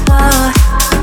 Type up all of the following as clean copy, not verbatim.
любовь.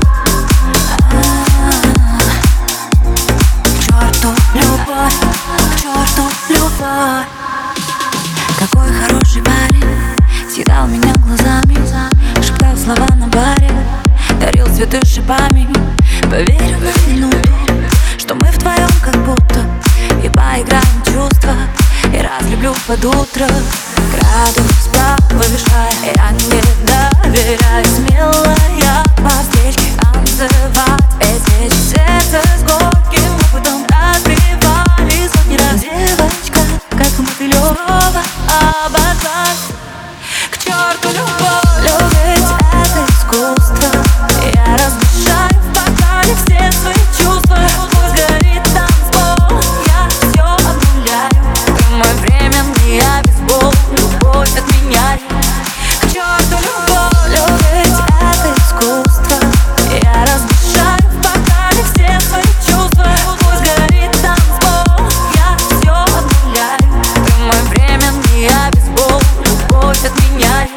К черту любовь, к черту любовь. Какой хороший парень, съедал меня глазами, шептал слова на баре, дарил цветы шипами. Поверю на минуту, что мы вдвоем как будто и поиграем в чувства, и разлюблю под утро. Градус повышая, я не доверяю, смелая по встречке танцевать весь вечер. Сердце с горьким опытом разбивали сотни раз. Девочка, как мотылёва, обозвать. К черту любовь, любить это искусство. Я размешаю в бокале все свои чувства. Пусть горит танцпол, я все обнуляю. Ты мой временный обезбол, любовь отменяй. К черту любовь, любить это искусство. Я размешаю в бокале все свои чувства. Пусть горит танцпол, я все обнуляю. Ты мой временный обезбол, любовь отменяй.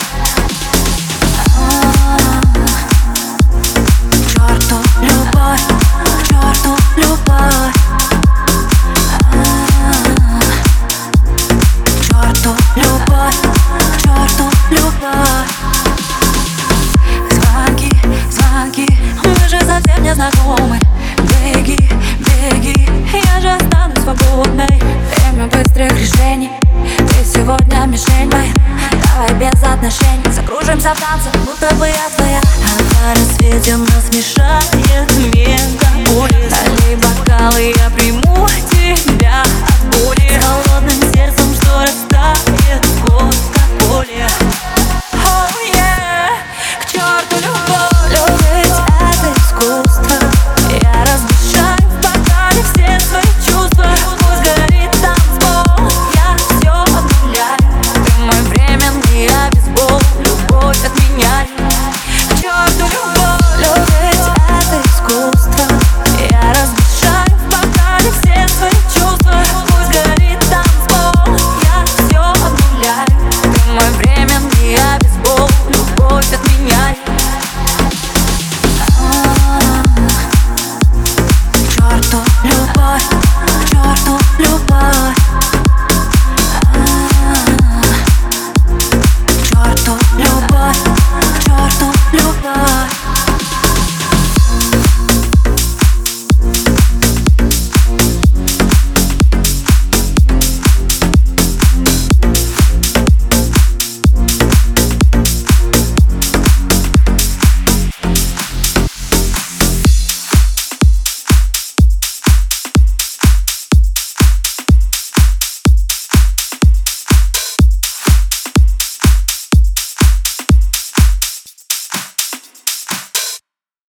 К черту любовь, к черту любовь. К черту любовь, к черту любовь. Звонки, звонки, мы же совсем не знакомы. Беги, беги, я же останусь свободной. Время быстрых решений, ты сегодня мишень моя. Давай без отношений закружимся в танце, будто бы я твоя. А на рассвете нас мешает мегаполис. Налей бокалы, я приму тебя.